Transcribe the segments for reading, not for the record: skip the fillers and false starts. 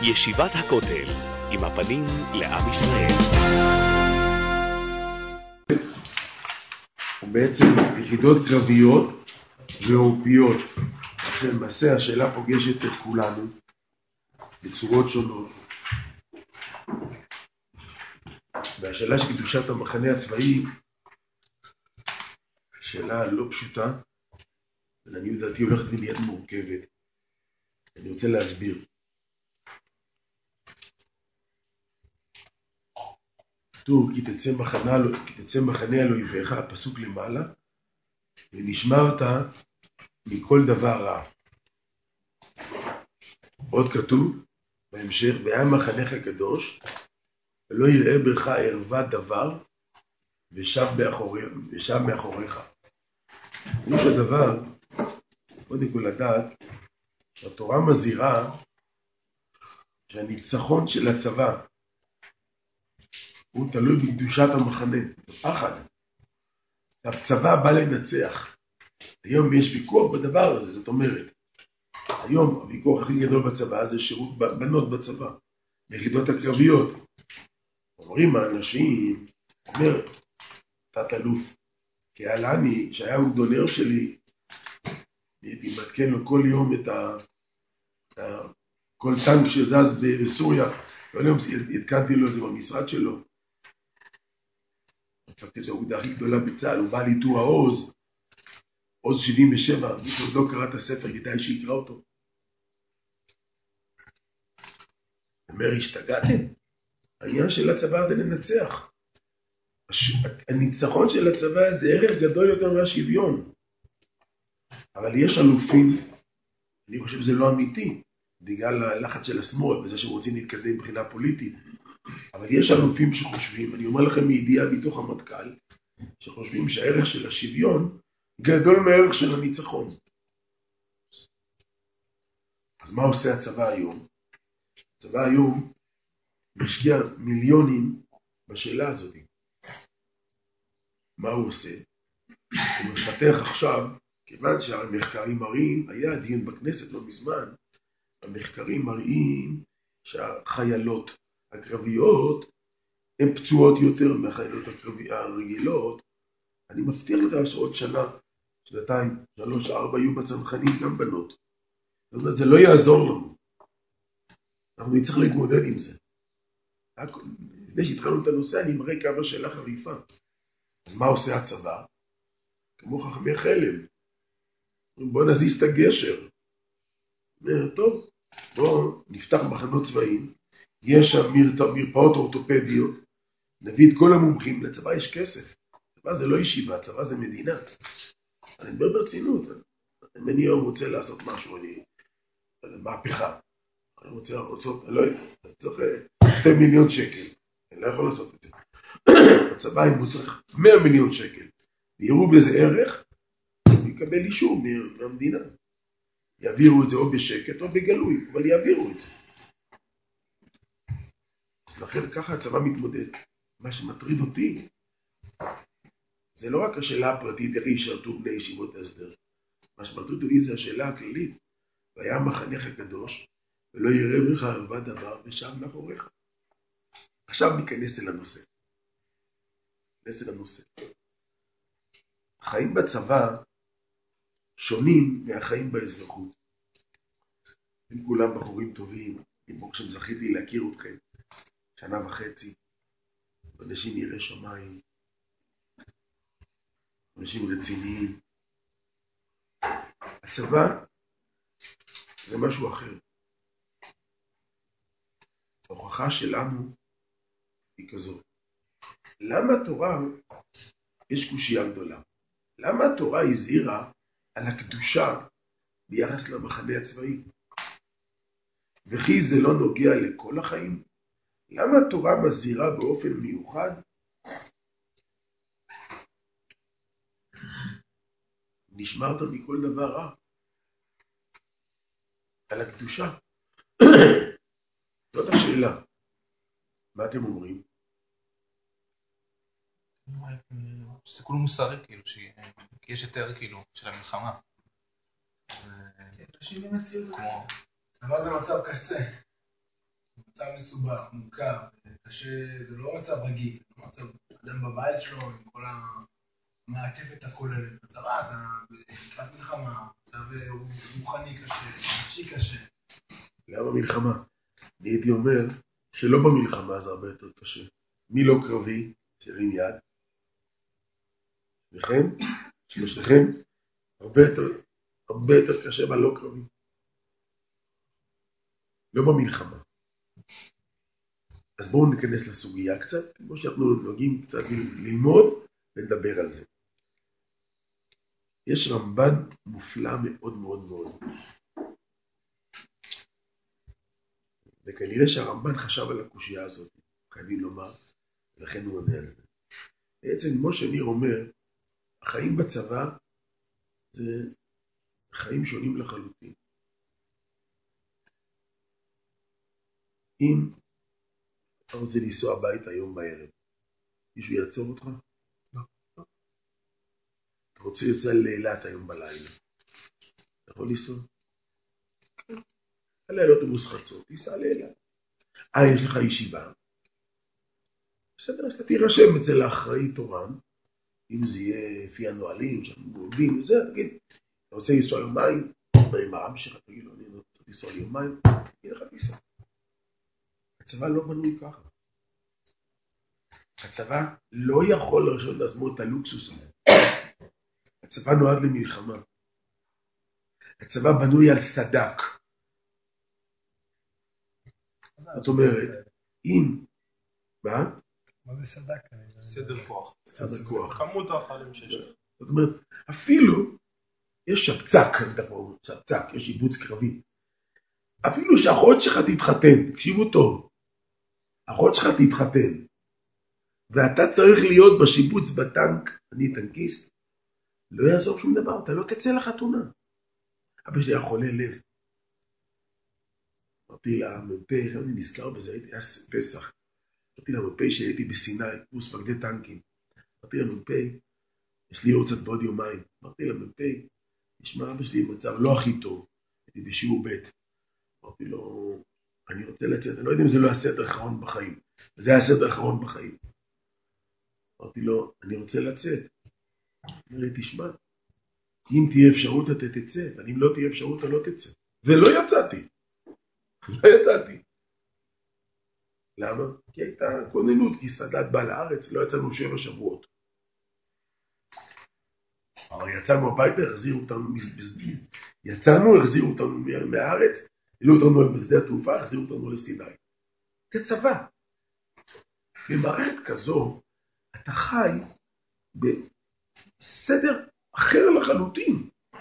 ישיבת הכותל, עם הפנים לעם ישראל. ובעצם יחידות קרביות ועורפיות. למעשה השאלה פוגשת את כולנו בצורות שונות. והשאלה של קדושת המחנה הצבאי, שאלה לא פשוטה, ולעניות דעתי הולכת להיות מורכבת. אני רוצה להסביר. כתוב, כי תצא מחנה על אויביך, הפסוק למעלה, ונשמרת מכל דבר רע. עוד כתוב בהמשך, והיה מחנך הקדוש, ולא יראה בך ערווה דבר, ושב מאחוריך. פירוש הדבר, קודם כל לדעת, התורה מזהירה שהניצחון של הצבא הוא תלוי בקדושת המחנה, פחד. הצבא בא לנצח. היום יש ויכוח בדבר הזה, זאת אומרת, היום הוויכוח הכי גדול בצבא זה שירות בנות בצבא, ביחידות הקרביות. אומרים האנשים, אומר, תת-אלוף, כאלני, שהיה אוגדונר שלי, הייתי מתקן לו כל יום את כל טנק שזז בסוריה, כל יום התקנתי לו את זה במשרד שלו. מפקד האוגדה הכי גדולה בצה"ל, הוא בא לאיתור העוז, עוז 77, מי שעוד לא קרא את הספר, כדאי שיקרא אותו. אומר, השתגעתם? העניין של הצבא זה לנצח. הניצחון של הצבא זה ערך גדול יותר מהשוויון. אבל יש אלופים, אני חושב שזה לא אמיתי, בגלל הלחץ של השמאל, וזה שהם רוצים להתקדם מבחינה פוליטית. אבל יש אלופים שחושבים, אני אומר לכם מידיעה מתוך המטכ"ל, שחושבים שהערך של השוויון גדול מהערך של הניצחון. אז מה עושה הצבא היום? הצבא היום משקיע מיליונים בשאלה הזאת. מה הוא עושה? הוא מפתח עכשיו, כיוון שהמחקרים מראים, היה דיון בכנסת לא מזמן, המחקרים מראים שהחיילות הקרביות הן פצועות יותר מהחיילות הרגילות. אני מבטיח לך שעוד שנה, שנתיים, 3, 4 יהיו בצנחנים גם בנות. זאת אומרת, זה לא יעזור לנו. אנחנו נצטרך להתמודד עם זה. לפני שהתחלנו את הנושא, אני מראה כמה שאלה חריפה. אז מה עושה הצבא? כמו חכמי חלם. בוא נזיז את הגשר. טוב, בוא נפתח מחנות צבאיים. יש שם מרפאות אורתופדיות. נביא את כל המומחים. לצבא יש כסף. צבא זה לא ישיבה, צבא זה מדינה. אני מדבר ברצינות. אם אני היום רוצה לעשות משהו, אני מהפכה. אני רוצה, לא יודע, אני צריך 2 מיליון שקל. אני לא יכול לעשות את זה. הצבא אם הוא צריך 100 מיליון שקל. ויראו בזה ערך, הוא יקבל אישור מהמדינה. יעבירו את זה או בשקט או בגלוי, אבל יעבירו את זה. לכן ככה הצבא מתמודד. מה שמטריד אותי, זה לא רק השאלה הפרטית, איך ישרתו בני ישיבות ההסדר. מה שמטריד אותי זה השאלה הכללית. והיה מחנך הקדוש, ולא יראה בך ערווה דבר, ושב מאחוריך. עכשיו ניכנס אל הנושא. החיים בצבא שונים מהחיים באזרחות. הם כולם בחורים טובים, כמו שזכיתי להכיר אתכם 1.5 שנה, אנשים יראי שמיים, אנשים רציניים. הצבא זה משהו אחר. ההוכחה שלנו היא כזאת. למה התורה, יש קושיה גדולה, למה התורה הזהירה על הקדושה ביחס למחנה הצבאי? וכי זה לא נוגע לכל החיים? למה התורה מזהירה באופן מיוחד? נשמרת מכל דבר רע. על הקדושה. זאת השאלה. מה אתם אומרים? שזה כולו מוסרי, כאילו, כי יש יותר, כאילו, של המלחמה. צבא זה מצב קצה. מצב מסובך, מורכב, קשה, זה לא מצב רגיל, זה לא מצב אדם בבית שלו עם כל המעטפת הכוללת. בצבא, אתה לקראת מלחמה, מצב רוחני קשה, נפשי קשה. למה מלחמה? אני הייתי אומר שלא במלחמה זה הרבה יותר קשה. מי לא קרבי? שירים יד. לכם? שלושתכם? הרבה יותר קשה בלא קרבי. לא במלחמה. אז בואו ניכנס לסוגיה קצת, כמו שאנחנו נוהגים קצת ללמוד ונדבר על זה. יש רמב"ן מופלא מאוד מאוד מאוד. וכנראה שהרמב"ן חשב על הקושייה הזאת, חייבים לומר, ולכן הוא עונה על זה. בעצם, כמו שניר אומר, החיים בצבא זה חיים שונים לחלוטין. אם אתה רוצה לנסוע הביתה היום בערב, מישהו יעצור אותך? לא. אתה רוצה לנסוע לאילת היום בלילה, אתה יכול לנסוע? כן. תעלה על אוטובוס חצות, תיסע לאילת. יש לך ישיבה. בסדר, אז אתה תירשם אצל האחראי תורן, אם זה יהיה לפי הנועלים, שאנחנו מובילים וזה, תגיד, אתה רוצה לנסוע יומיים? עם העם שלך, תגיד לו, אני רוצה לנסוע יומיים, תגיד לך תיסע. הצבא לא בנוי ככה. הצבא לא יכול לרשות לעצמו את הלוקסוס הזה. הצבא נועד למלחמה. הצבא בנוי על סדק. זאת אומרת, אם... מה? מה זה סדק? סדר כוח. סדר כוח. כמות החיילים שיש לך. זאת אומרת, אפילו יש שבצק, שבצק, יש איבוץ קרבי. אפילו שאחות שלך תתחתן, תקשיבו טוב, אחות שלך תתחתן, ואתה צריך להיות בשיבוץ בטנק, אני טנקיסט, לא יעזור שום דבר, אתה לא תצא לחתונה. אבא שלי היה חולה לב. אמרתי למ"פ, אני נזכר בזה, הייתי פסח. אמרתי למ"פ שהייתי בסיני, קורס מפקדי טנקים. אמרתי למ"פ, יש לי יורצת בעוד יומיים. אמרתי למ"פ, נשמע אבא שלי במצב לא הכי טוב, הייתי בשיעור ב'. אמרתי לו, אני רוצה לצאת, אני לא יודע אם זה לא הסדר האחרון בחיים. זה היה הסדר האחרון בחיים. אמרתי לו, אני רוצה לצאת. אמר לי, תשמע, אם תהיה אפשרות אתה תצא, ואם לא תהיה אפשרות אתה לא תצא. ולא יצאתי. לא יצאתי. למה? כי הייתה כוננות, כי סאדאת בא לארץ, לא יצאנו 7 שבועות. אבל יצאנו הביתה, החזירו אותנו, החזירו אותנו מהארץ, העלו אותנו בשדה התעופה, החזירו אותנו לסיני. זה צבא. במערכת כזו, אתה חי בסדר אחר לחלוטין.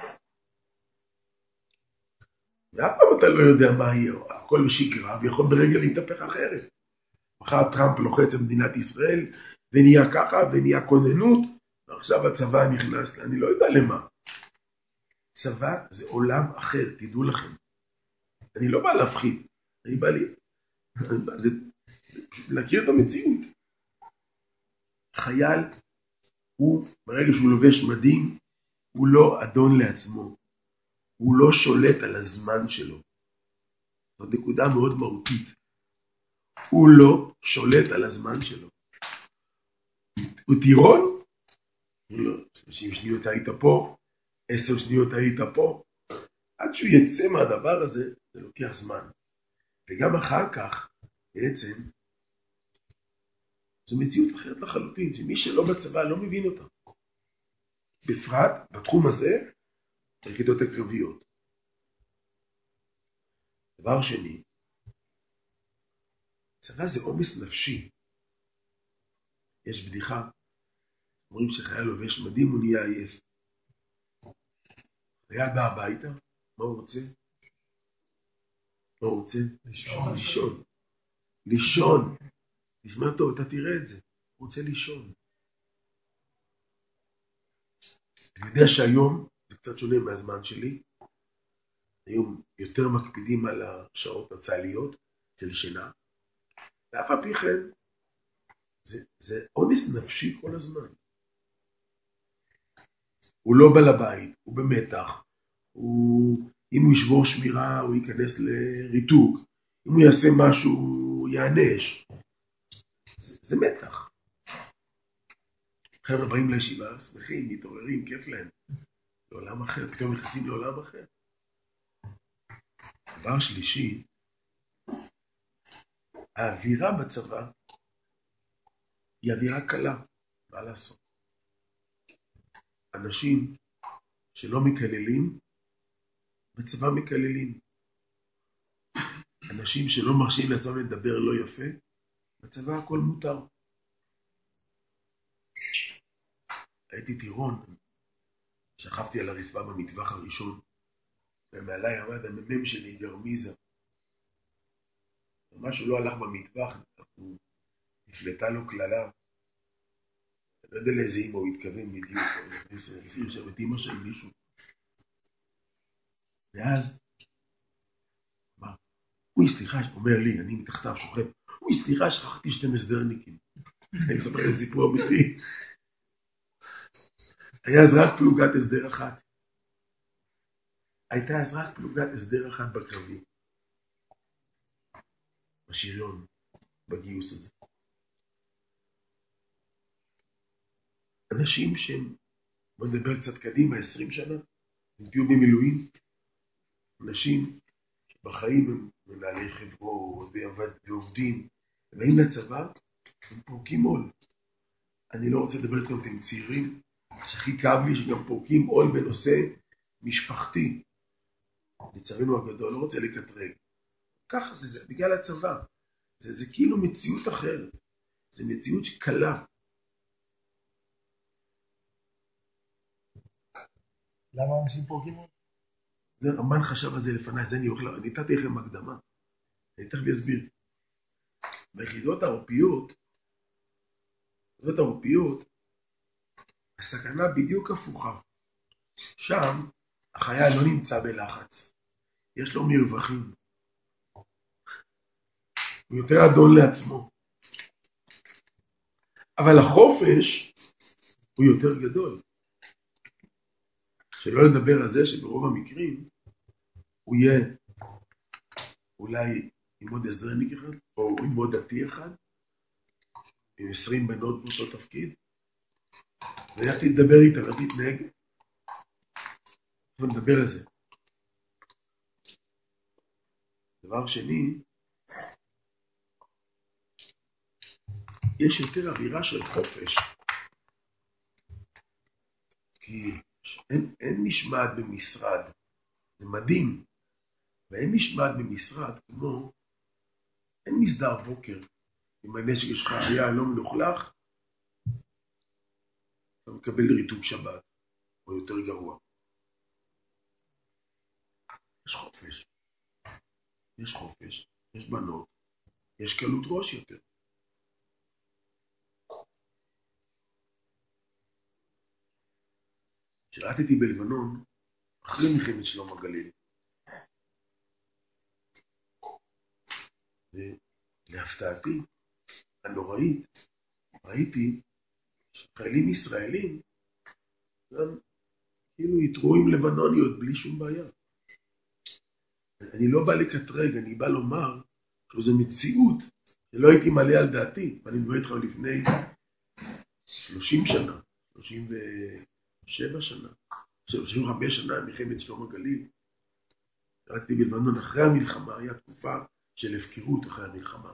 ואף פעם אתה לא יודע מה יהיה, הכל בשגרה, ויכול ברגע להתהפך אחרת. מחר טראמפ לוחץ את מדינת ישראל, ונהיה ככה, ונהיה כוננות, ועכשיו הצבא נכנס, אני לא יודע למה. צבא זה עולם אחר, תדעו לכם. אני לא בא להפחיד, אני בא להכיר את המציאות. חייל, הוא, ברגע שהוא לובש מדים, הוא לא אדון לעצמו. הוא לא שולט על הזמן שלו. זאת נקודה מאוד מהותית. הוא לא שולט על הזמן שלו. הוא טירון? לא, 30 שניות היית פה, 10 שניות היית פה. עד שהוא יצא מהדבר הזה, זה לוקח זמן. וגם אחר כך, בעצם, זו מציאות אחרת לחלוטין, שמי שלא בצבא לא מבין אותה. בפרט, בתחום הזה, היחידות הקרביות. דבר שני, צבא זה עומס נפשי. יש בדיחה, אומרים שחייל לובש מדים הוא נהיה עייף. חייל בא הביתה, מה הוא רוצה? מה הוא רוצה? לישון. לישון. תשמע טוב, אתה תראה את זה. הוא רוצה לישון. אני יודע שהיום, זה קצת שונה מהזמן שלי, היום יותר מקפידים על השעות הצה"ליות, של שינה, ואף על פי כן, זה עומס נפשי כל הזמן. הוא לא בא לבית, הוא במתח, אם הוא ישבור שמירה, הוא ייכנס לריתוק, אם הוא יעשה משהו יענש. זה מתח. חבר'ה באים לישיבה, שמחים, מתעוררים, כיף להם. לעולם אחר, פתאום נכנסים לעולם אחר. דבר שלישי, האווירה בצבא היא אווירה קלה, מה לעשות? אנשים שלא מקללים, בצבא מקללים. אנשים שלא מרשים לעצמם לדבר לא יפה, בצבא הכל מותר. הייתי טירון, שכבתי על הרצפה במטווח הראשון, ומעליי עמד המ"מ שלי גרמיזה. משהו לא הלך במטווח, הוא נפלטה לו כללה. אני לא יודע לאיזה אמא הוא התכוון בדיוק, נשים שם את אמא של מישהו. ואז, אוי סליחה, אומר לי, אני מתחתיו שוכב, אוי סליחה, שכחתי שאתם הסדרניקים. אני אספר לכם סיפור אמיתי. היה אז רק פלוגת הסדר אחת. הייתה אז רק פלוגת הסדר אחת בקרבי. בשריון, בגיוס הזה. אנשים שהם, בוא נדבר קצת קדימה, 20 שנה, הם תהיו במילואים. אנשים שבחיים הם מנהלי חברות ועובדים, הם באים לצבא, הם פורקים עול. אני לא רוצה לדבר איתכם, אתם צעירים, שהכי כאב לי שגם פורקים עול בנושא משפחתי. לצערנו הגדול, לא רוצה לקטרג. ככה זה בגלל הצבא. זה כאילו מציאות אחרת. זה מציאות שקלה. למה אנשים פורקים עול? זה רמן חשב על זה לפניי, זה אני נתתי לכם הקדמה. אני תכף אסביר. ביחידות העורפיות, הסכנה בדיוק הפוכה. שם החייל לא נמצא בלחץ. יש לו מרווחים. הוא יותר אדון לעצמו. אבל החופש הוא יותר גדול. שלא לדבר על זה שברוב המקרים הוא יהיה אולי עם עוד הסדרניק אחד, או עם עוד דתי אחד, עם 20 בנות באותו תפקיד, ואיך תדבר איתה, איך תתנהג. בוא נדבר על זה. דבר שני, יש יותר אווירה של חופש, כי אין משמעת במשרד, זה מדהים, ואין משמעת במשרד כמו, אין מסדר בוקר, אם הנשק שלך היה לא מלוכלך, אתה מקבל ריתוק שבת, או יותר גרוע. יש חופש, יש בנות, יש קלות ראש יותר. שירתתי בלבנון, אחרי מלחמת שלום הגליל. ולהפתעתי, הנוראית, ראיתי שחיילים ישראלים גם כאילו יתרו עם לבנוניות בלי שום בעיה. אני לא בא לקטרג, אני בא לומר שזו מציאות שלא הייתי מלא על דעתי, ואני מדבר איתך לפני 30 שנה, 37 שנה, 35 שנה, מלחמת שלום הגליל. שירתתי בלבנון אחרי המלחמה, היה תקופה של הפקרות אחרי המלחמה.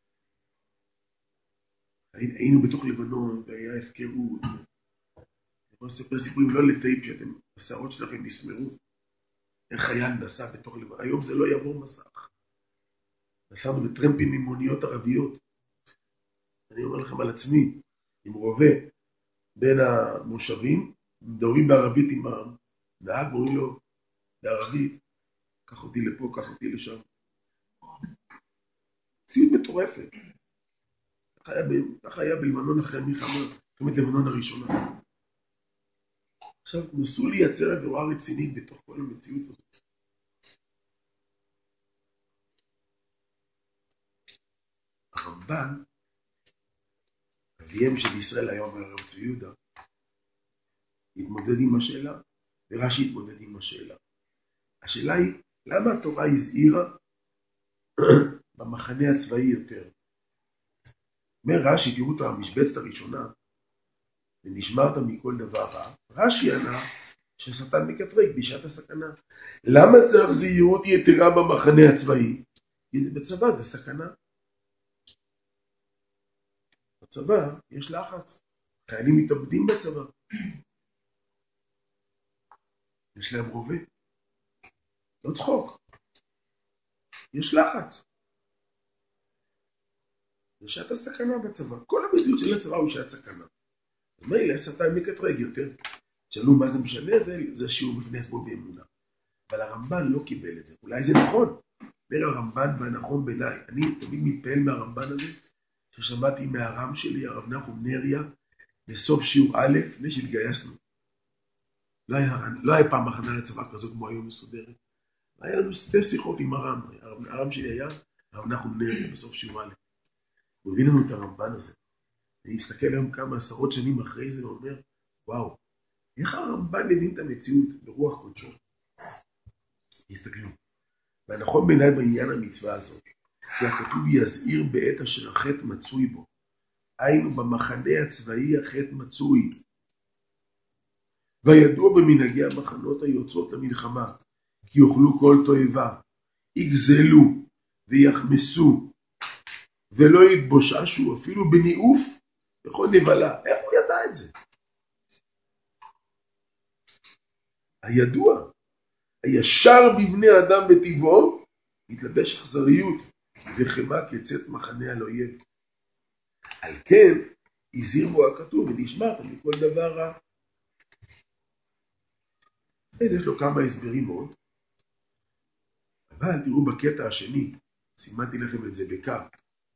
היינו בתוך לבנון, והיה הפקרות. אני יכול לספר סיפורים לא לטייפ, שאתם, השערות שלכם נסמרו. איך חייל נסע בתוך לבנון. היום זה לא יעבור מסך. נסענו בטרמפים עם מוניות ערביות. אני אומר לכם על עצמי, עם רובה בין המושבים, מדברים בערבית עם הנהג, אומרים לו בערבית, קח אותי לפה, קח אותי לשם. ציוד מטורפת. ככה היה בלבנון אחרי המלחמה, מלחמת לבנון הראשונה. עכשיו, נסו לייצר עבירה רצינית בתוך כל המציאות הזאת. הרמב"ן, אביהם של ישראל היום הרב צבי יהודה, התמודד עם השאלה, ורש"י התמודד עם השאלה. השאלה היא, למה התורה הזהירה במחנה הצבאי יותר. אומר רש"י, תראו את המשבצת הראשונה, ונשמרת מכל דבר רע. רש"י ענה ששטן מקטרג בשעת הסכנה. למה צריך זהירות יתרה במחנה הצבאי? כי בצבא זה סכנה. בצבא יש לחץ. חיילים מתאבדים בצבא. יש להם רובה. לא צחוק. יש לחץ. זה שעת הסכנה בצבא. כל המציאות של הצבא הוא שעת סכנה. מילא שטן מקטרג יותר. שאלו מה זה משנה, זה שיעור בפני עצמו באמונה. אבל הרמב"ן לא קיבל את זה. אולי זה נכון. אומר הרמב"ן והנכון בעיניי. אני תמיד מתפעל מהרמב"ן הזה, ששמעתי מהרם שלי, הרב נחום נריה, בסוף שיעור א', לפני שהתגייסנו. לא היה פעם הכנה לצבא כזאת כמו היום מסודרת. היה לנו שתי שיחות עם הרם. הרם שלי היה הרב נחום נריה בסוף שיעור א'. הוא הביא לנו את הרמב"ן הזה. אני מסתכל היום כמה עשרות שנים אחרי זה ואומר, וואו, איך הרמב"ן הבין את המציאות ברוח קודשו? תסתכלו. והנכון בעיניי בעניין המצווה הזאת, כי הכתוב יזהיר בעת אשר החטא מצוי בו. היינו במחנה הצבאי החטא מצוי. וידוע במנהגי המחנות היוצאות למלחמה, כי יאכלו כל תועבה, יגזלו ויחמסו, ולא יתבוששו אפילו בניאוף בכל נבלה. איך הוא ידע את זה? הידוע, הישר בבני אדם בטבעו, מתלבש אכזריות וחמה כצאת מחנה על אויב. על כן, הזהיר בו הכתוב ונשמרת מכל דבר רע. אז יש לו כמה הסברים עוד, אבל תראו בקטע השני, סימנתי לכם את זה בקו.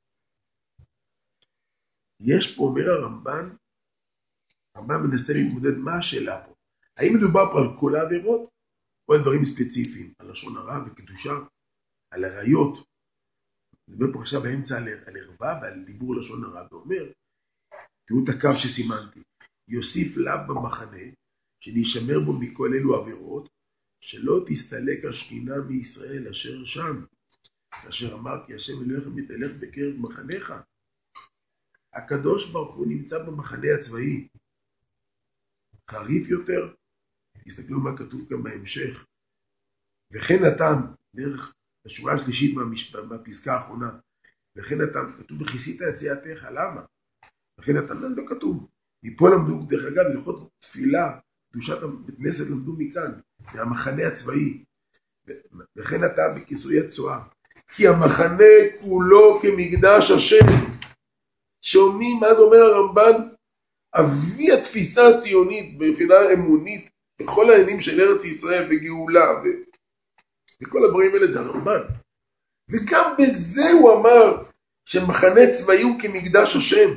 יש פה, אומר הרמב"ן מנסה להתמודד מה השאלה פה. האם מדובר פה על כל העבירות, או על דברים ספציפיים, על לשון הרע וקדושה, על עריות. מדבר פה עכשיו באמצע על ערווה ועל דיבור לשון הרע, ואומר, תראו את הקו שסימנתי, יוסיף לאו במחנה, שנשמר בו מכל אלו עבירות, שלא תסתלק השכינה מישראל אשר שם, אשר אמר כי השם אלוהיך מתהלך בקרב מחניך. הקדוש ברוך הוא נמצא במחנה הצבאי, חריף יותר. תסתכלו מה כתוב גם בהמשך. וכן אתם, דרך השורה השלישית מהפסקה האחרונה, וכן אתם, כתוב וכיסית את סיעתך, למה? וכן אתם, לא כתוב. מפה למדו, דרך אגב, הלכות תפילה, קדושת בית כנסת למדו מכאן, מהמחנה הצבאי. וכן אתם בכיסוי הצועה. כי המחנה כולו כמקדש השם. שומעים מה זה אומר הרמב"ן? אבי התפיסה הציונית מבחינה אמונית בכל העניינים של ארץ ישראל וגאולה וכל הדברים האלה זה הרמב"ן. וגם בזה הוא אמר שמחנה צבאי הוא כמקדש השם.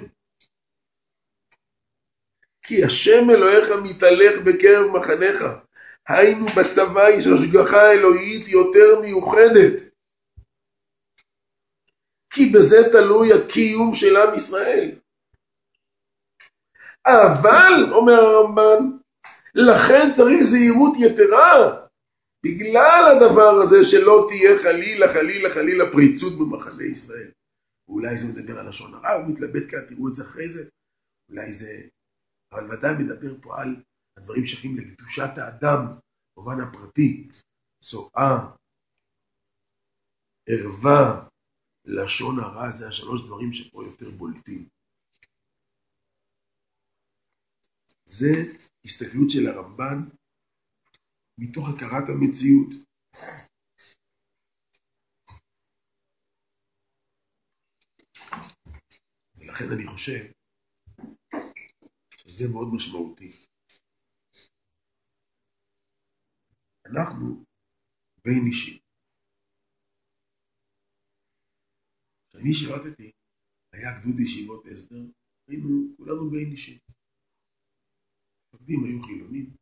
כי השם אלוהיך מתהלך בקרב מחניך. היינו בצבא יש השגחה אלוהית יותר מיוחדת. כי בזה תלוי הקיום של עם ישראל. אבל, אומר הרמב"ן, לכן צריך זהירות יתרה, בגלל הדבר הזה שלא תהיה חלילה פריצות במחנה ישראל. אולי זה מדבר על לשון הרע, הוא מתלבט כאן, תראו את זה אחרי זה. אולי זה, אבל ודאי מדבר פה על הדברים שייכים לקדושת האדם, במובן הפרטי, צועה, ערווה, לשון הרע, זה השלוש דברים שפה יותר בולטים. זה הסתכלות של הרמב"ן מתוך הכרת המציאות. ולכן אני חושב שזה מאוד משמעותי. אנחנו בין אישים. כשאני שירתתי, היה גדוד ישיבות הסדר, היינו כולנו בין אישים. מפקדים היו חילונים.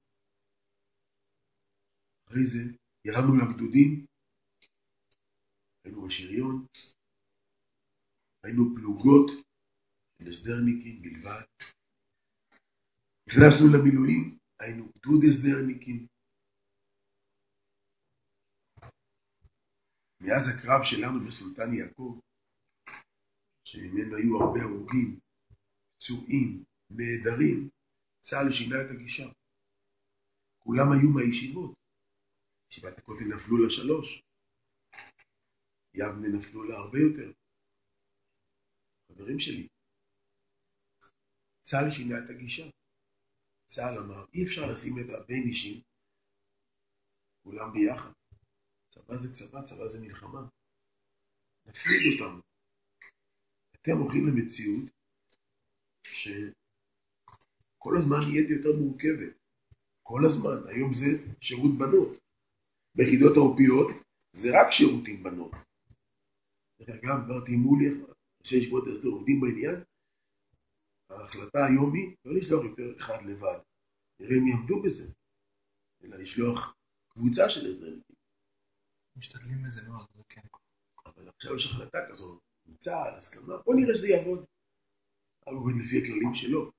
אחרי זה ירדנו לגדודים, היינו בשריון, היינו פלוגות של הסדרניקים בלבד. נכנסנו למילואים, היינו גדוד הסדרניקים. מאז הקרב שלנו בסולטן יעקב, שממנו היו הרבה הרוגים, פצועים, נהדרים, צה"ל שינה את הגישה. כולם היו מהישיבות. ישיבת הכותל נפלו ל3, יבנה נפלו לה הרבה יותר. חברים שלי, צה"ל שינה את הגישה. צה"ל אמר, אי אפשר לשים את הבן אישים, כולם ביחד. צבא זה צבא, צבא זה מלחמה. נפריד אותם. אתם הולכים למציאות שכל הזמן נהיית יותר מורכבת. כל הזמן. היום זה שירות בנות. ביחידות העורפיות זה רק שירותים בנות. אגב, עברתי מול ראשי ישיבות ההסדר עובדים בעניין. ההחלטה היום היא לא לשלוח יותר אחד לבד. נראה אם יעמדו בזה. אלא לשלוח קבוצה של הסדרניקים. משתדלים לזה מאוד, זה כן. אבל עכשיו יש החלטה כזו, צה"ל, הסכמה, בוא נראה שזה יעבוד. אבל עובד לפי הכללים שלו.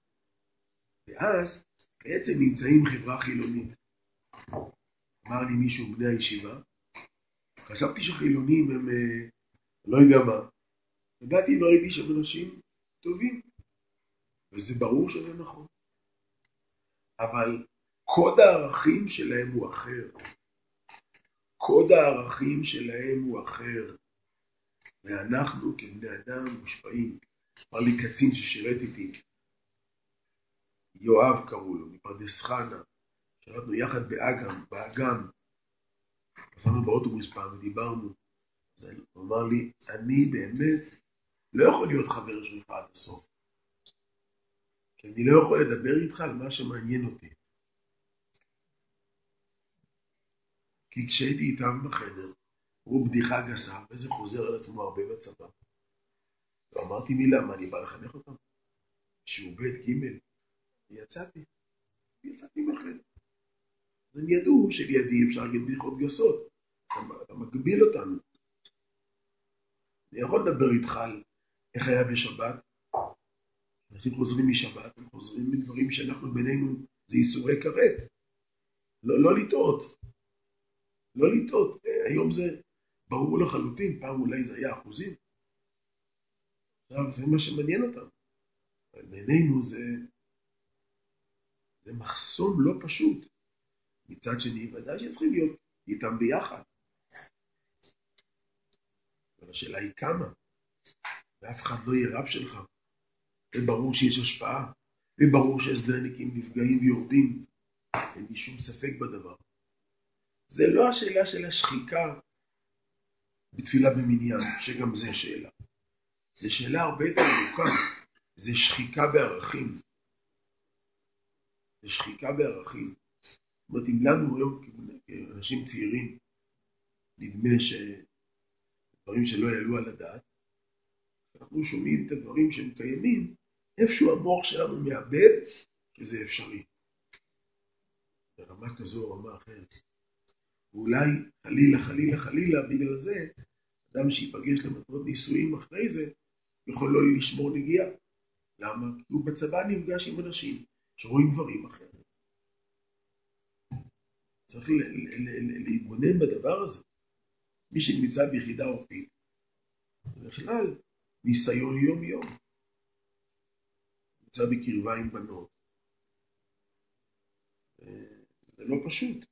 ואז בעצם נמצאים חברה חילונית. אמר לי מישהו בני הישיבה, חשבתי שחילונים הם לא יודע מה. ידעתי אם ראיתי שהם אנשים טובים. וזה ברור שזה נכון. אבל קוד הערכים שלהם הוא אחר. קוד הערכים שלהם הוא אחר. ואנחנו כבני אדם מושפעים. אמר לי קצין ששירת איתי. יואב קראו לו, מפרדס חנה. שירתנו יחד באגם. נסענו באוטובוס פעם ודיברנו. אז הוא אמר לי, אני באמת לא יכול להיות חבר שלך עד הסוף. כי אני לא יכול לדבר איתך על מה שמעניין אותי. כי כשהייתי איתם בחדר, הוא בדיחה גסה, וזה חוזר על עצמו הרבה בצבא. ואמרתי מילה, מה אני בא לחנך אותם? שהוא ב' ג' יצאתי בחדר. אז הם ידעו שלידי אפשר להגיד בדיחות גסות. אתה מגביל אותנו. אני יכול לדבר איתך על איך היה בשבת. אנשים חוזרים משבת, הם חוזרים מדברים שאנחנו בינינו, זה איסורי כרת. לא לטעות. לא לטעות. היום זה ברור לחלוטין, פעם אולי זה היה אחוזים. עכשיו זה מה שמעניין אותם. אבל בינינו זה מחסום לא פשוט. מצד שני, ודאי שצריכים להיות איתם ביחד. אבל השאלה היא כמה. ואף אחד לא יהיה רב שלך. וברור שיש השפעה. וברור שהסדרניקים נפגעים ויורדים. אין לי שום ספק בדבר. זה לא השאלה של השחיקה בתפילה במניין, שגם זה שאלה. זה שאלה הרבה יותר עמוקה. זה שחיקה בערכים. זה שחיקה בערכים. זאת אומרת, אם לנו היום כאנשים צעירים, נדמה שדברים שלא יעלו על הדעת, אנחנו שומעים את הדברים שהם קיימים, איפשהו המוח שלנו מאבד שזה אפשרי. ברמה כזו, רמה אחרת. ואולי חלילה, בגלל זה, אדם שיפגש למטרות נישואים אחרי זה, יכול לא לשמור נגיעה. למה? כי הוא בצבא נפגש עם אנשים שרואים דברים אחרים. צריך להתבונן בדבר הזה. מי שנמצא ביחידה עורפית, בכלל, ניסיון יום-יום. נמצא בקרבה עם בנות. זה לא פשוט.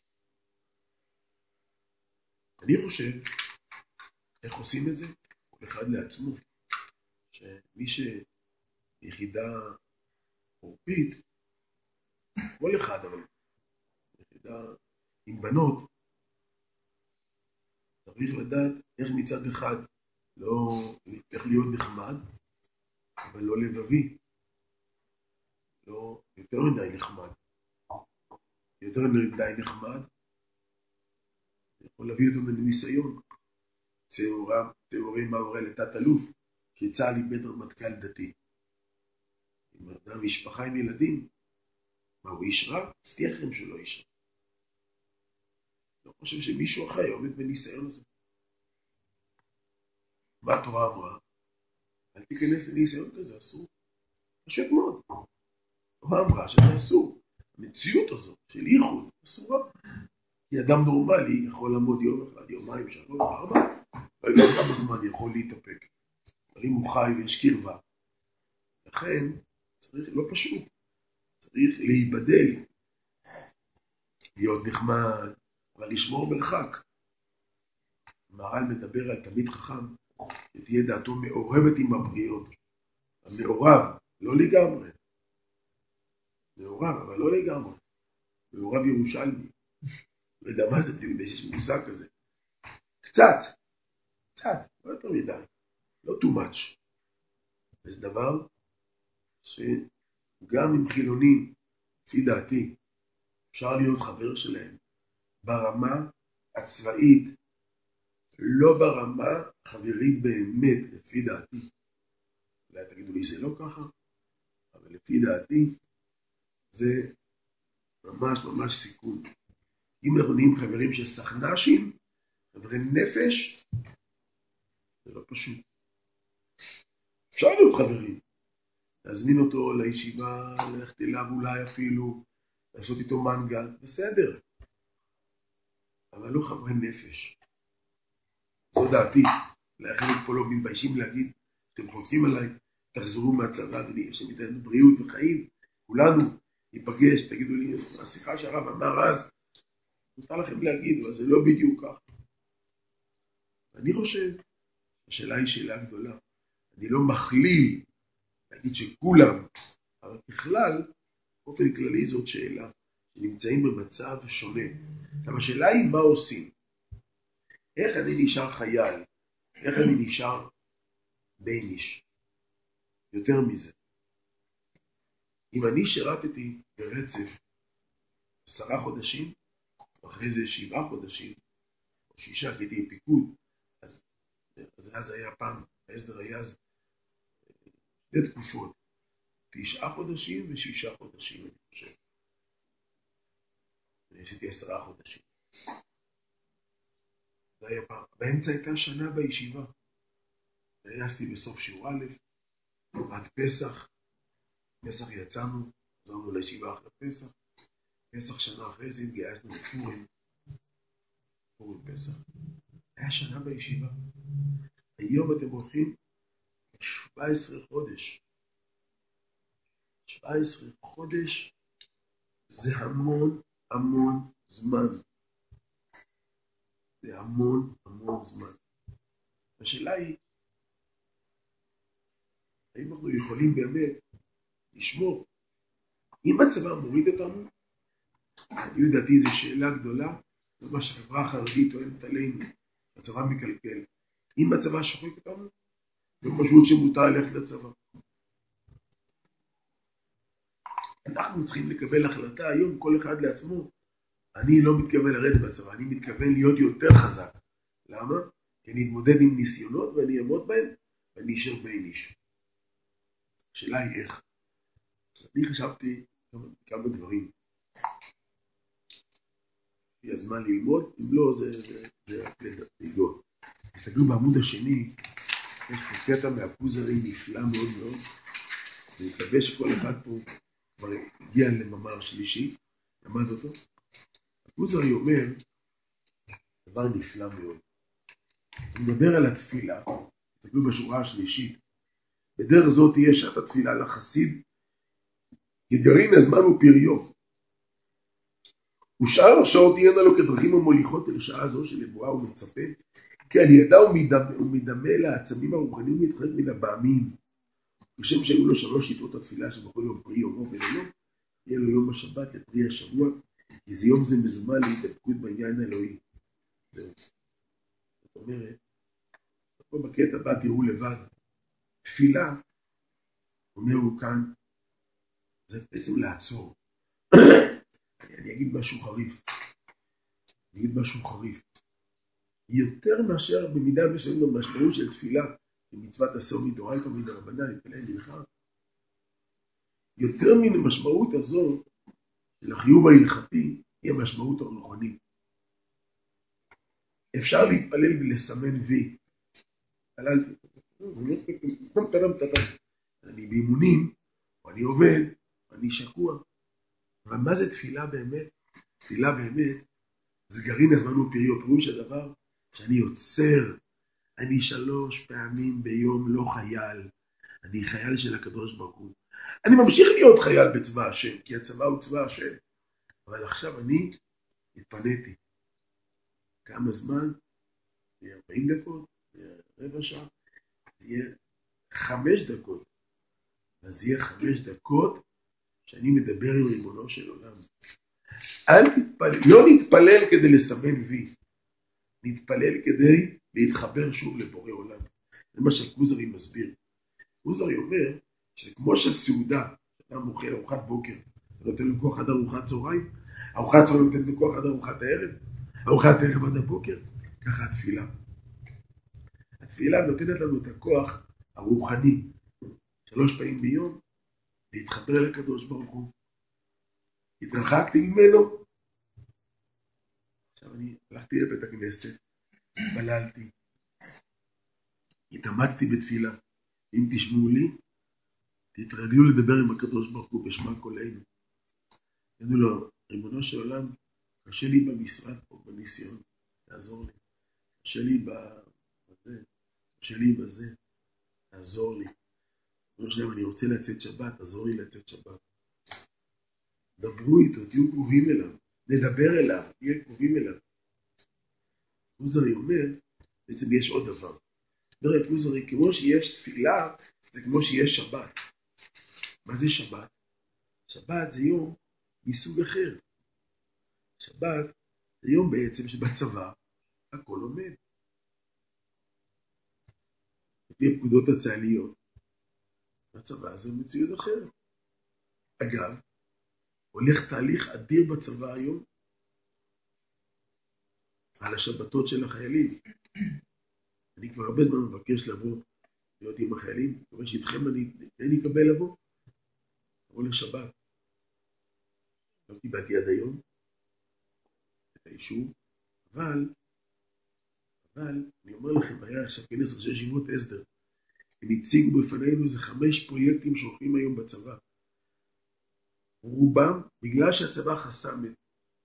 אני חושב, איך עושים את זה? כל אחד לעצמו. שמי שיחידה עורפית, כל אחד, אבל יחידה עם בנות, צריך לדעת איך מצד אחד איך להיות נחמד, אבל לא לבבי. לא יותר מדי נחמד. יותר מדי נחמד, יכול להביא אותו לניסיון. צהורי מעברי לתת אלוף, שצה"ל איבד רמטכ"ל דתי. אם אדם משפחה עם ילדים, מה הוא איש רע? הבטיח לכם שהוא לא איש רע. לא חושב שמישהו אחר עומד בניסיון הזה. מה התורה אמרה? אל תיכנס לניסיון כזה, אסור. פשוט מאוד. התורה אמרה שזה אסור. המציאות הזו של ייחוד אסורה. כי אדם נורמלי יכול לעמוד יום אחד, יומיים, 3, 4, ולא כמה זמן יכול להתאפק. אבל אם הוא חי ויש קרבה. לכן, צריך, לא פשוט, צריך להיבדל, להיות נחמד, אבל לשמור מרחק. מהר"ל מדבר על תלמיד חכם, שתהיה דעתו מעורבת עם הבריות. המעורב, לא לגמרי. מעורב, אבל לא לגמרי. מעורב ירושלמי. לא יודע מה זה, יש מושג כזה. קצת, לא יותר מדי. לא too much. וזה דבר שגם עם חילונים, לפי דעתי, אפשר להיות חבר שלהם ברמה הצבאית, לא ברמה חברית באמת, לפי דעתי. אולי תגידו לי זה לא ככה, אבל לפי דעתי זה ממש סיכון. אם אנחנו נהיים חברים של סכנ"שים, חברי נפש, זה לא פשוט. אפשר להיות חברים. להזמין אותו לישיבה, ללכת אליו אולי אפילו, לעשות איתו מנגל, בסדר. אבל לא חברי נפש. זו דעתי. לאחרים פה לא מתביישים להגיד, אתם חולקים עליי, תחזרו מהצבא, יש שם איתנו בריאות וחיים, כולנו ניפגש, תגידו לי, השיחה שהרב אמר אז, מותר לכם להגיד, אבל זה לא בדיוק כך. אני חושב, השאלה היא שאלה גדולה. אני לא מכליל להגיד שכולם, אבל בכלל, באופן כללי זאת שאלה, שנמצאים במצב שונה. אבל השאלה היא מה עושים. איך אני נשאר חייל? איך אני נשאר בייניש? יותר מזה. אם אני שירתתי ברצף 10 חודשים, אחרי זה 7 חודשים, או 6, כי הייתי פיקוד, אז היה פעם, ההסדר היה אז 2 תקופות, 9 חודשים ו6 חודשים, אני חושב. אני עשיתי 10 חודשים. זה היה פעם. באמצע הייתה שנה בישיבה. גייסתי בסוף שיעור א', עד פסח. פסח יצאנו, חזרנו לישיבה אחרי פסח. פסח שנה אחרי זה התגייסנו לפורים. פורים פסח. היה שנה בישיבה. היום אתם הולכים 17 חודש. 17 חודש זה המון זמן. זה המון זמן. השאלה היא, האם אנחנו יכולים באמת לשמור? אם הצבא מוריד אותנו, אני לדעתי זו שאלה גדולה, זה מה שהחברה החרדית טוענת עלינו, הצבא מקלקל. אם הצבא שוחק אותנו, זה פשוט שמותר ללכת לצבא. אנחנו צריכים לקבל החלטה היום, כל אחד לעצמו, אני לא מתכוון לרדת בצבא, אני מתכוון להיות יותר חזק. למה? כי אני אתמודד עם ניסיונות ואני אעמוד בהן ואני אשאר בייניש. השאלה היא איך. אני חשבתי כמה דברים. יהיה הזמן ללמוד, אם לא זה ללמוד. תסתכלו בעמוד השני, יש פה קטע מהכוזרי נפלא מאוד. אני מקווה שכל אחד פה כבר הגיע למאמר שלישי, למד אותו. הכוזרי אומר דבר נפלא מאוד. הוא מדבר על התפילה, תסתכלו בשורה השלישית. בדרך זאת תהיה שעת התפילה לחסיד, כגרעין הזמן ופריו. ושאר השעות תהיינה לו כדרכים המוליכות אל שעה זו של נבואה ומצפה, כי על ידה הוא מדמה לעצמים הרוחניים להתחלק מן הבעמים. כשם שהיו לו 3 שיטות התפילה שבכל יום פרי יומו וללא, יהיה לו יום השבת לפרי השבוע, כי זה יום זה מזומן להתדבקות בעניין האלוהי. זהו. זאת אומרת, פה בקטע הבא תראו לבד, תפילה, אומרו כאן, זה בעצם לעצור. אני אגיד משהו חריף. יותר מאשר במידה מסוימת במשמעות של תפילה, במצוות עשור מדאורייתא ומדרבנן, להתפלל מנחה. יותר מן המשמעות הזאת, של החיוב ההלכתי, היא המשמעות הרוחנית. אפשר להתפלל ולסמן וי. התפללתי. אני באימונים, או אני עובד, או אני שקוע. אבל מה זה תפילה באמת? תפילה באמת זה גרעין הזמן ופריו, פירוש הדבר שאני יוצר, אני 3 פעמים ביום לא חייל, אני חייל של הקדוש ברוך הוא. אני ממשיך להיות חייל בצבא השם, כי הצבא הוא צבא השם, אבל עכשיו אני התפניתי. כמה זמן? יהיה 40 דקות, יהיה רבע שעה, יהיה 5 דקות. אז יהיה 5 דקות שאני מדבר עם ריבונו של עולם. אל תתפלל, לא נתפלל כדי לסמן וי, נתפלל כדי להתחבר שוב לבורא עולם. זה מה שכוזרי מסביר. כוזרי אומר שכמו שהסעודה, אתה מוכן ארוחת בוקר, אתה נותן לו כוח עד ארוחת צהריים, ארוחת צהריים נותן לו כוח עד ארוחת הערב, ארוחת הערב עד הבוקר, ככה התפילה. התפילה נותנת לנו את הכוח הרוחני, 3 פעמים ביום, להתחבר אל הקדוש ברוך הוא. התרחקתי ממנו, עכשיו אני הלכתי לבית הכנסת, התפללתי, התעמדתי בתפילה. אם תשמעו לי, תתרגלו לדבר עם הקדוש ברוך הוא בשמה קולנו. תגידו לו, ריבונו של עולם, קשה לי במשרד פה, בניסיון, תעזור לי. קשה לי בזה, קשה לי בזה, תעזור לי. ריבונו של עולם, אני רוצה לצאת שבת, תעזור לי לצאת שבת. דברו איתו, תהיו קרובים אליו, נדבר אליו, תהיה קרובים אליו. כוזרי אומר, בעצם יש עוד דבר. אומר כוזרי, כמו שיש תפילה, זה כמו שיש שבת. מה זה שבת? שבת זה יום מסוג אחר. שבת זה יום בעצם שבצבא הכל עומד. לפי הפקודות הצה"ליות, בצבא זה מציאות אחרת. אגב, הולך תהליך אדיר בצבא היום על השבתות של החיילים. אני כבר הרבה זמן מבקש לבוא להיות עם החיילים, אבל שאיתכם אני אקבל לבוא, או לשבת. לא קיבלתי עד היום את האישור, אבל אני אומר לכם, היה עכשיו כנס ראשי ישיבות הסדר, הם הציגו בפנינו איזה 5 פרויקטים שהולכים היום בצבא. רובם, בגלל שהצבא חסם את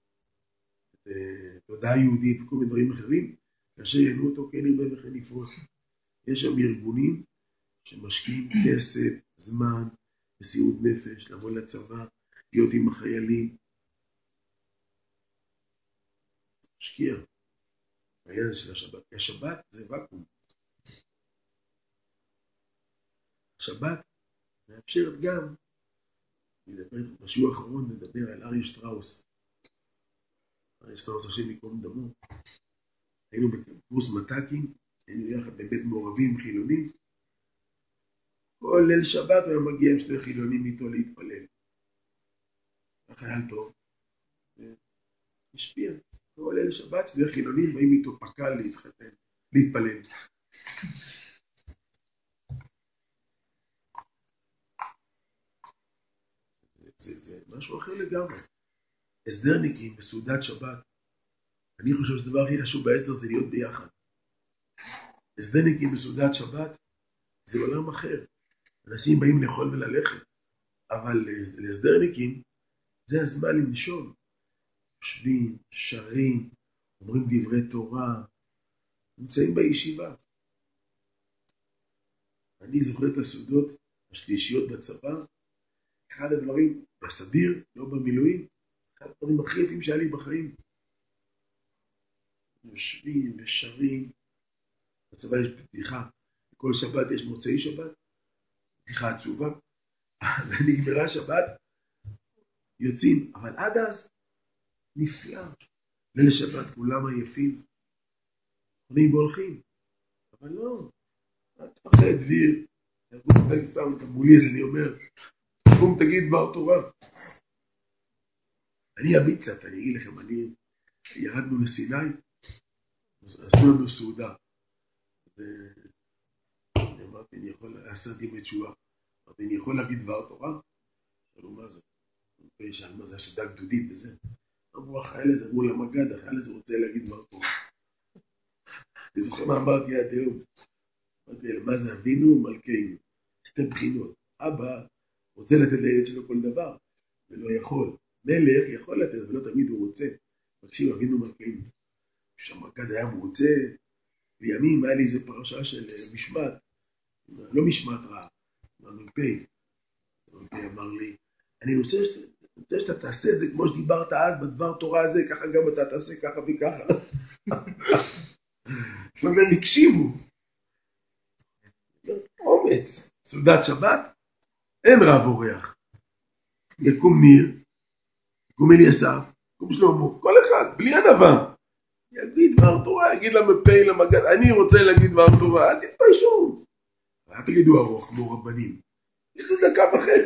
תודעה יהודית וכל מיני דברים אחרים, כאשר יענו אותו כן ירבה וכן יפרוץ. יש שם ארגונים שמשקיעים כסף, זמן, מסירות נפש, לבוא לצבא, להיות עם החיילים. משקיע. העניין של השבת. השבת זה וקום. השבת מאפשרת גם, בשיעור האחרון נדבר על אריה שטראוס. אריה שטראוס השם יקום דמו. היינו בקורס מת"קים, היינו יחד בבית מעורבים חילונים. כל ליל שבת הוא היה מגיע עם 2 חילונים איתו להתפלל. החייל טוב. השפיע. כל ליל שבת 2 חילונים באים איתו פק"ל להתחתן, להתפלל. זה משהו אחר לגמרי. הסדרניקים בסעודת שבת, אני חושב שהדבר הכי חשוב בהסדר זה להיות ביחד. הסדרניקים בסעודת שבת זה עולם אחר. אנשים באים לאכול וללכת, אבל להסדרניקים זה הזמן לנשום. יושבים, שרים, אומרים דברי תורה, נמצאים בישיבה. אני זוכר את הסעודות השלישיות בצבא, אחד הדברים בסדיר, לא במילואים, אחד הדברים הכי יפים שהיה לי בחיים. יושבים ושרים, בצבא יש פתיחה, כל שבת יש מוצאי שבת, פתיחה עצובה, ונגמרה שבת, יוצאים, אבל עד אז נפלא, ליל שבת כולם עייפים, חונים והולכים, אבל לא, אחרי דביר, מולי אז אני אומר, קום תגיד דבר תורה. אני אמיץ קצת, אני אגיד לכם, ירדנו לסיני, עשו לנו סעודה. אמרתי, אני יכול, עשיתי מתשועה. אמרתי, אני יכול להגיד דבר תורה? אמרו, מה זה? מה זה הסעודה גדודית וזה? אמרו, החייל הזה, אמרו למגד, החייל הזה רוצה להגיד דבר תורה. אני זוכר מה אמרתי עד היום. אמרתי, מה זה אבינו מלכנו? 2 בחינות. אבא רוצה לתת לילד שלו כל דבר, ולא יכול. מלך יכול לתת, ולא תמיד הוא רוצה. תקשיב, אבינו מלכנו, שהמגד היה מרוצה, בימים היה לי איזה פרשה של משמעת, לא משמעת רע, המ"פ אמר לי, אני רוצה שאתה תעשה את זה כמו שדיברת אז בדבר תורה הזה, ככה גם אתה תעשה ככה וככה. והם הקשיבו. אומץ, סעודת שבת, אין רב אורח. יקום ניר, יקום אליסף, יקום שלמה, כל אחד, בלי ענווה. יגיד דבר תורה, יגיד למ"פ למגד, אני רוצה להגיד דבר תורה, אל תתביישו. אל תגידו ארוך כמו רבנים. יש לו דקה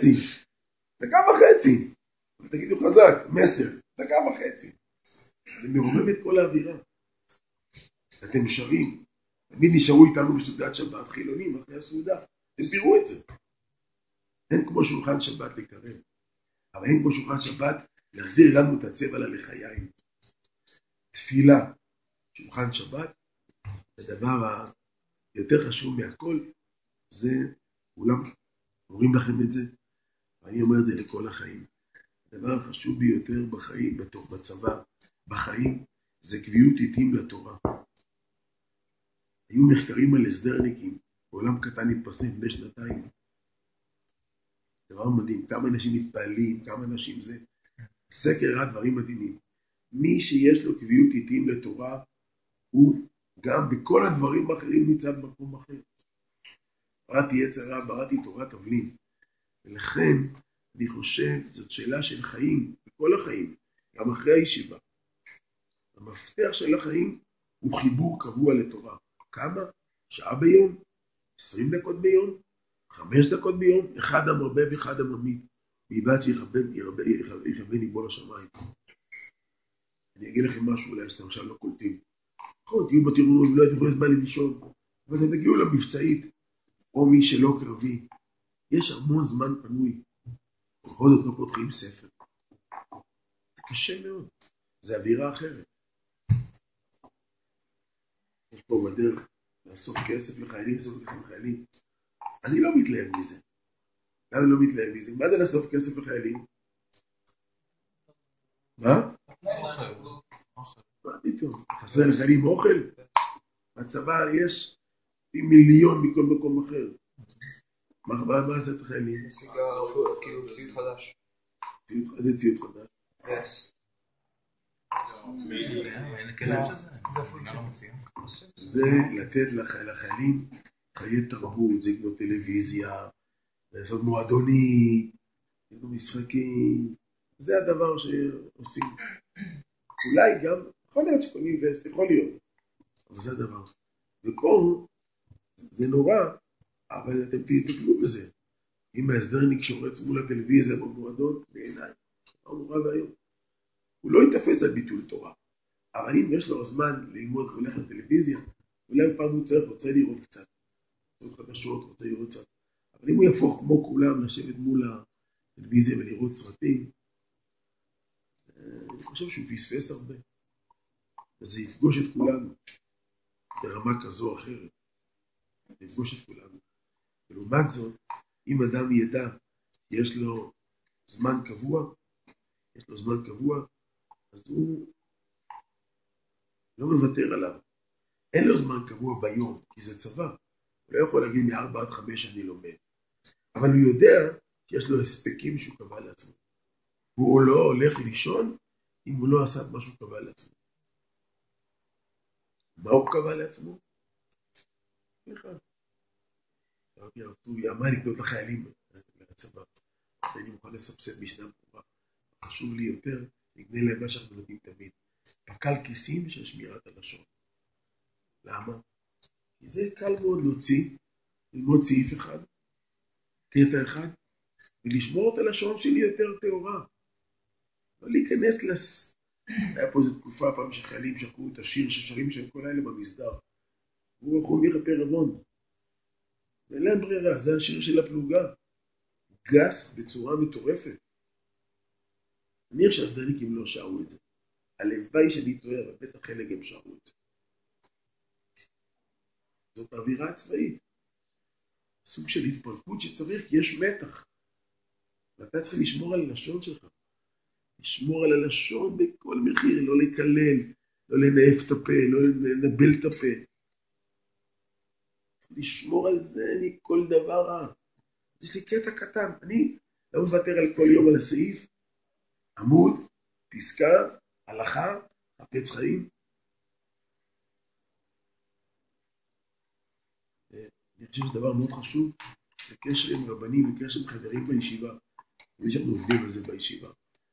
וחצי. תגידו חזק, מסר, דקה וחצי. זה מרומם את כל האווירה. אתם שרים, תמיד נשארו איתנו בסעודת שבת, חילונים אחרי הסעודה. אתם תראו את זה. אין כמו שולחן שבת לקרב. אבל אין כמו שולחן שבת להחזיר לנו את הצבע ללחיים. תפילה, שולחן שבת, הדבר היותר חשוב מהכל, זה, כולם אומרים לכם את זה, ואני אומר את זה לכל החיים. הדבר החשוב ביותר בחיים, בצבא, בחיים, זה קביעות עיתים לתורה. היו מחקרים על הסדרניקים, בעולם קטן התפרסם לפני שנתיים. דבר מדהים, כמה אנשים מתפעלים, כמה אנשים זה. סקר ראה דברים מדהימים. מי שיש לו קביעות עיתים לתורה, הוא גם בכל הדברים האחרים ניצב במקום אחר. בראתי יצר רע, בראתי תורת תבלין. ולכן אני חושב, זאת שאלה של חיים, בכל החיים, גם אחרי הישיבה. המפתח של החיים הוא חיבור קבוע לתורה. כמה? שעה ביום? 20 דקות ביום? 5 דקות ביום? אחד המרבה ואחד הממית. מבעד שיכוון ליבו לשמיים. אני אגיד לכם משהו אולי שאתם עכשיו לא קולטים. נכון, תהיו בטירונות, לא הייתם יכולים זמן לישון, אבל אתם תגיעו למבצעית, או מי שלא קרבי. יש המון זמן פנוי. בכל זאת לא פותחים ספר. זה קשה מאוד. זה אווירה אחרת. יש פה בדרך לאסוף כסף לחיילים, אני לא מתלהב מזה. למה לא מתלהב מזה? מה זה לאסוף כסף לחיילים? מה? מה פתאום? חסר לחיילים אוכל? בצבא יש מיליון מכל מקום אחר. מה זה את החיילים? כאילו ציוד חדש. איזה ציוד חדש? זה לתת לחיילים חיי תרבות, זה כמו טלוויזיה, לעשות מועדונים, משחקים, זה הדבר שעושים. אולי גם, יכול להיות שקונים וסט, יכול להיות, אבל זה הדבר. ופה זה נורא, אבל אתם תטפלו בזה. אם ההסדרניק שורץ מול הטלוויזיה במועדון, בעיניי, נורא והיום. הוא לא יתפס על ביטול תורה. אבל אם יש לו זמן ללמוד והולך לטלוויזיה, אולי פעם הוא רוצה לראות קצת. לראות חדשות, רוצה לראות קצת. אבל אם הוא יהפוך כמו כולם לשבת מול הטלוויזיה ולראות סרטים, אני חושב שהוא פספס הרבה. אז זה יפגוש את כולנו. ברמה כזו או אחרת. זה יפגוש את כולנו. ולעומת זאת, אם אדם ידע, יש לו זמן קבוע, אז הוא לא מוותר עליו. אין לו זמן קבוע ביום, כי זה צבא. הוא לא יכול להגיד מ-4 עד 5 אני לומד. אבל הוא יודע שיש לו הספקים שהוא קבע לעצמו. הוא לא הולך לישון אם הוא לא עשה מה שהוא קבע לעצמו. מה הוא קבע לעצמו? אחד. הוא אמר לקנות לחיילים לצבא. אני מוכן לסבסד משנה פורה. חשוב לי יותר, נגנה להם מה שאנחנו נותנים תמיד. פקל כיסים של שמירת הלשון. למה? כי זה קל מאוד ללמוד סעיף אחד, קטע אחד, ולשמור את הלשון שלי יותר טהורה. לא להיכנס היה פה איזו תקופה פעם שחיילים שקרו את השיר ששרים שהם כל לילה במסדר. הוא יכול מיכה רבון. ואין להם ברירה, זה השיר של הפלוגה. גס בצורה מטורפת. אני חושב שהסדרניקים לא שרו את זה. הלוואי שאני טועה, אבל בטח חלק הם שרו את זה. זאת האווירה הצבאית. סוג של התפרקות שצריך, כי יש מתח. ואתה צריך לשמור על הלשון שלך. לשמור על הלשון בכל מחיר, לא לקלל, לא לנאף את הפה, לא לנבל את הפה. לשמור על זה מכל דבר רע. יש לי קטע קטן, אני לא מוותר על כל יום על הסעיף, עמוד, פסקה, הלכה, חפץ חיים. אני חושב שזה דבר מאוד חשוב, זה קשר עם רבנים וקשר עם חברים בישיבה. ושאנחנו עובדים על זה בישיבה.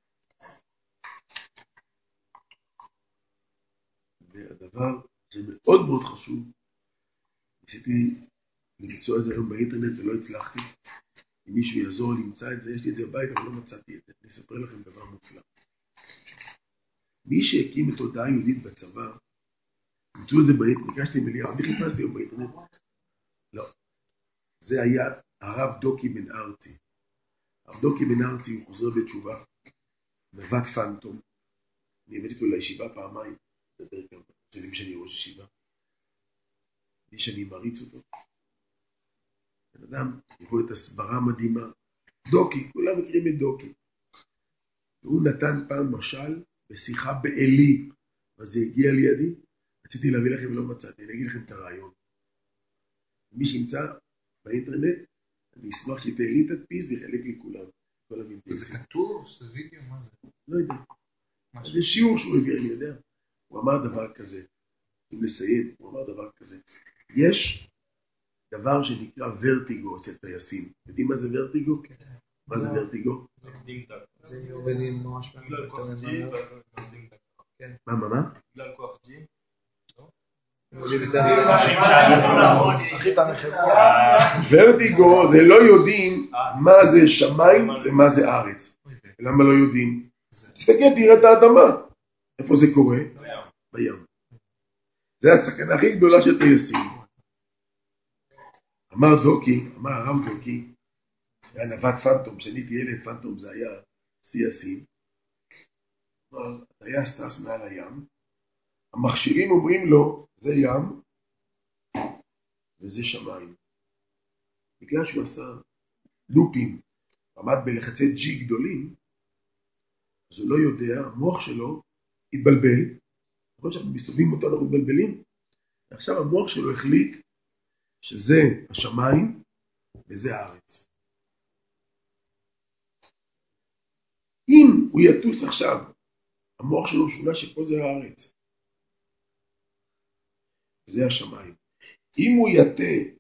והדבר שמאוד מאוד חשוב, ניסיתי למצוא את זה היום באינטרנט ולא הצלחתי. אם מישהו יעזור למצוא את זה, יש לי את זה בבית, אבל לא מצאתי את זה. אני אספר לכם דבר מופלא. מי שהקים את תודעה יהודית בצבא, מצאו את זה באינטרנט, ביקשתי מיליארד, אני חיפשתי היום באינטרנט. לא. זה היה הרב דוקי בן ארצי. הרב דוקי בן ארצי הוא חוזר בתשובה, נווט פנטום. אני הבאתי אותו לישיבה פעמיים, לדבר כמה שנים שאני ראש ישיבה. לי שאני מריץ אותו. בן אדם, יכולת הסברה מדהימה. דוקי, כולם מכירים את דוקי. והוא נתן פעם משל בשיחה באלי, וזה הגיע לידי, רציתי להביא לכם ולא מצאתי, אני אגיד לכם את הרעיון. מי שימצא באינטרנט, אני אשמח שתהיה לי תדפיס ויחלק לי כולם. זה כתוב? זה וידאו? מה זה? לא יודע. זה שיעור שהוא הביא, אני יודע. הוא אמר דבר כזה. אם לסיים, הוא אמר דבר כזה. יש דבר שנקרא ורטיגו אצל טייסים. יודעים מה זה ורטיגו? מה זה ורטיגו? זה יורדים ממש בגלל כוח ג'י. מה? בגלל כוח ג'י. ורטיגו זה לא יודעים מה זה שמיים ומה זה ארץ. למה לא יודעים? תסתכל, תראה את האדמה. איפה זה קורה? בים. זה הסכנה הכי גדולה של טייסים. אמר הרב דוקי, היה נווט פנטום, כשאני ילד פנטום זה היה סי. אמר, הטייס טס מעל הים, המכשירים אומרים לו, זה ים וזה שמיים. בגלל שהוא עשה לופים, עמד בלחצי ג'י גדולים, אז הוא לא יודע, המוח שלו התבלבל, נכון שאנחנו מסתובבים אותו, אנחנו מתבלבלים, ועכשיו המוח שלו החליט שזה השמיים וזה הארץ. אם הוא יטוס עכשיו, המוח שלו שונה שפה זה הארץ. זה השמיים. אם הוא יתה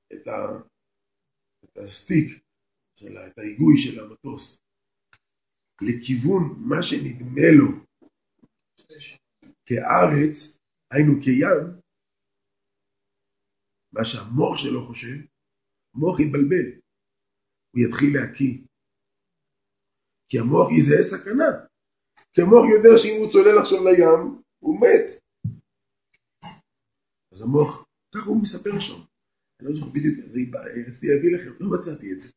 את הסטיק, את ההיגוי של המטוס, לכיוון מה שנדמה לו כארץ, היינו כים, מה שהמוח שלו חושב, המוח יתבלבל, הוא יתחיל להקיא. כי המוח יזהה סכנה. כי המוח יודע שאם הוא צולל עכשיו לים, הוא מת. אז המוח, ככה הוא מספר שם. אני לא זוכר בדיוק, רציתי להביא לכם, לא מצאתי את זה.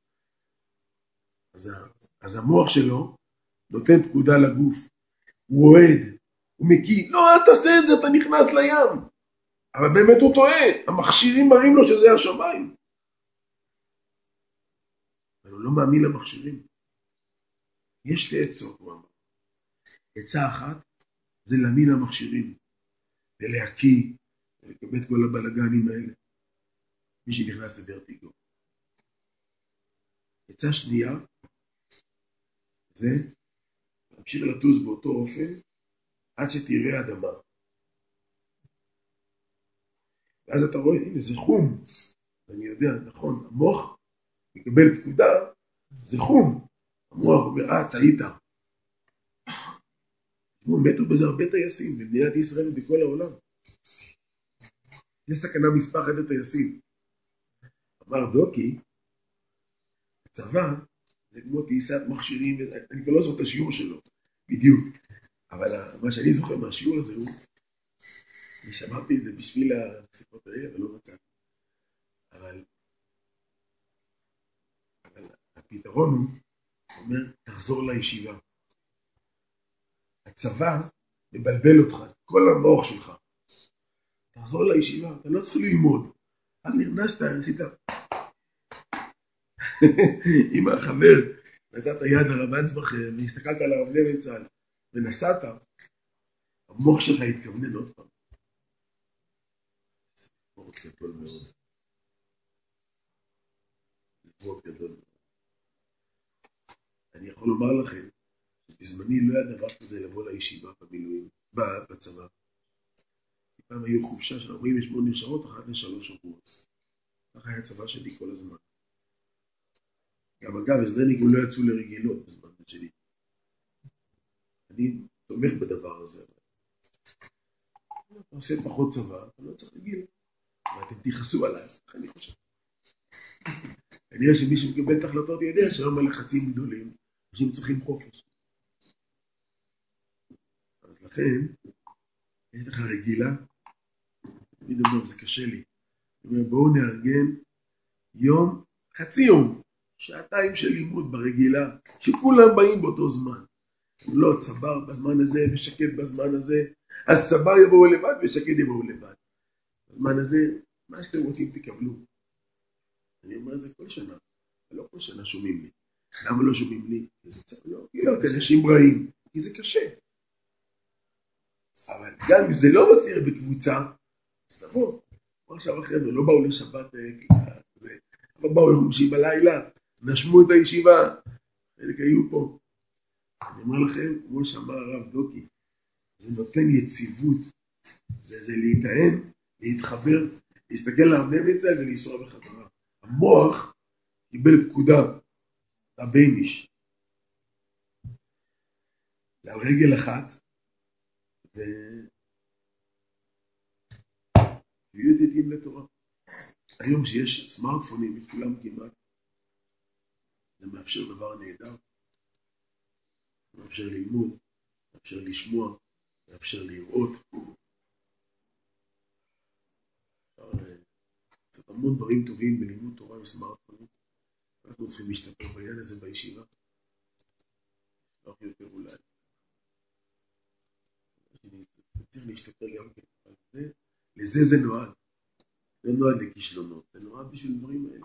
אז המוח שלו נותן פקודה לגוף. הוא אוהד, הוא מקיא, לא, אל תעשה את זה, אתה נכנס לים. אבל באמת הוא טועה, המכשירים מראים לו שזה השמיים. אבל הוא לא מאמין למכשירים. יש שתי עצות, הוא אמר. עצה אחת זה להאמין למכשירים, ולהקיא, ולקבל את כל הבלגנים האלה. מי שנכנס לוורטיגו. עצה שנייה, זה להמשיך לטוס באותו אופן, עד שתראה אדמה. ואז אתה רואה, הנה זה חום. אני יודע, נכון, המוח מקבל פקודה, זה חום. המוח אומר, טעית. מתו בזה הרבה טייסים, במדינת ישראל ובכל העולם. יש סכנה מספר אחד לטייסים. אמר דוקי, הצבא, זה כמו טיסת מכשירים, אני כבר לא זוכר את השיעור שלו, בדיוק. אבל מה שאני זוכר מהשיעור הזה הוא, אני שמעתי את זה בשביל השיחות האלה, ולא מצאתי. אבל הפתרון הוא, אומר, תחזור לישיבה. הצבא מבלבל אותך, כל המוח שלך. תחזור לישיבה, אתה לא צריך ללמוד. אז נכנסת, עשית. עם החבר נתת יד לרב אנסבך והסתכלת על הרב לוינצל ונסעת, המוח שלך התכוונן עוד פעם. זה מאוד גדול מאוד. זה מאוד גדול מאוד. אני יכול לומר לכם, בזמני לא היה דבר כזה לבוא לישיבה במילואים, בצבא. פעם היו חופשה של 48 שעות, אחת ל3 שבועות. ככה היה הצבא שלי כל הזמן. גם אגב, הסדרניקים לא יצאו לרגילות בזמן שלי. אני תומך בדבר הזה. אתה עושה פחות צבא, אתה לא צריך רגיל. ואתם תיחסו עליי, איך אני חושב. כנראה שמי שמקבל את ההחלטות יודע שהיום הלחצים גדולים, אנשים צריכים חופש. אז לכן, יש לך רגילה, אני אומר, זה קשה לי. אני אומר, בואו נארגן יום, חצי יום, שעתיים של לימוד ברגילה, שכולם באים באותו זמן. לא צבר בזמן הזה ושקט בזמן הזה, אז צבר יבואו לבד ושקט יבואו לבד. בזמן הזה, מה שאתם רוצים תקבלו. אני אומר זה כל שנה, לא כל שנה שומעים לי. למה לא שומעים לי? כי לא, אנשים רעים, כי זה קשה. אבל גם אם זה לא מסיר בקבוצה, אז תבוא. עכשיו החבר'ה לא באו לשבת, אבל באו יום חמישי בלילה, נשמו את הישיבה, חלק היו פה. אני אומר לכם, כמו שאמר הרב דוקי, זה נותן יציבות, זה להתאם, להתחבר, להסתכל להרנב את זה ולנסוע בחזרה. המוח קיבל פקודה, הבייניש. זה על רגל אחת, ויהיו עדים לתורה. היום שיש סמארטפונים וכולם כמעט, זה מאפשר דבר נהדר. זה מאפשר ללמוד, מאפשר לשמוע, מאפשר לראות. זה המון דברים טובים בלימוד תורה עם סמארטפונים. אנחנו רוצים להשתפר בעניין הזה בישיבה. לא יותר אולי. צריך להשתפר גם כן. לזה זה נועד. לא נועד לכישלונות. זה נועד בשביל דברים האלה.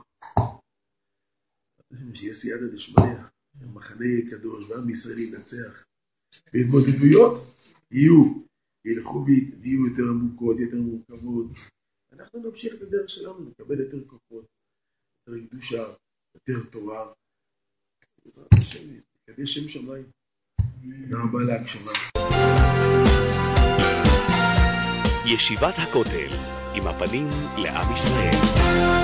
שיהיה סייעתא דשמיא, המחנה יהיה קדוש, ועם ישראל ינצח. והתמודדויות ילכו ויהיו יותר עמוקות, יותר מורכבות. אנחנו נמשיך את הדרך שלנו, נקבל יותר כוחות, יותר קדושה, יותר תורה. בעזרת השם, נקדש שם שמיים. תודה רבה להקשבה. ישיבת הכותל, עם הפנים לעם ישראל.